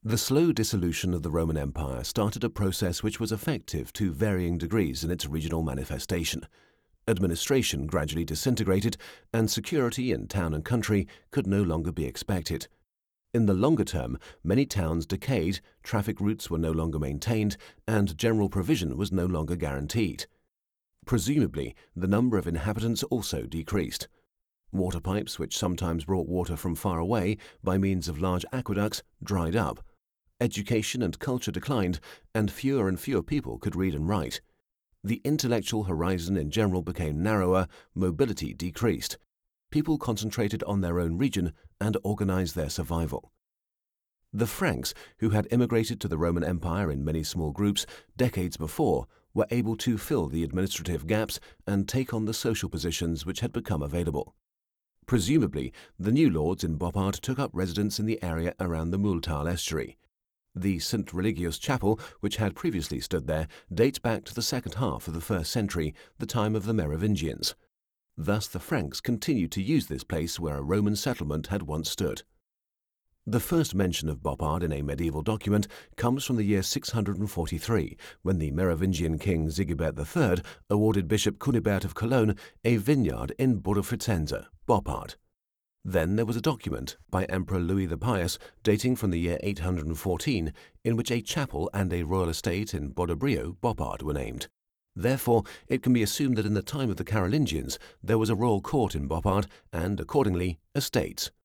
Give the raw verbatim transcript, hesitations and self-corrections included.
The slow dissolution of the Roman Empire started a process which was effective to varying degrees in its regional manifestation. Administration gradually disintegrated, and security in town and country could no longer be expected. In the longer term, many towns decayed, traffic routes were no longer maintained, and general provision was no longer guaranteed. Presumably, the number of inhabitants also decreased. Water pipes, which sometimes brought water from far away by means of large aqueducts, dried up. Education and culture declined, and fewer and fewer people could read and write. The intellectual horizon in general became narrower, mobility decreased. People concentrated on their own region and organized their survival. The Franks, who had immigrated to the Roman Empire in many small groups decades before, were able to fill the administrative gaps and take on the social positions which had become available. Presumably, the new lords in Boppard took up residence in the area around the Multal estuary. The Saint Religius Chapel, which had previously stood there, dates back to the second half of the first century, the time of the Merovingians. Thus the Franks continued to use this place where a Roman settlement had once stood. The first mention of Boppard in a medieval document comes from the year six hundred forty-three, when the Merovingian king Sigebert the Third awarded Bishop Cunibert of Cologne a vineyard in Bodefrizense, Boppard. Then there was a document by Emperor Louis the Pious dating from the year eight hundred fourteen, in which a chapel and a royal estate in Bodebrio, Boppard, were named. Therefore, it can be assumed that in the time of the Carolingians there was a royal court in Boppard and, accordingly, estates.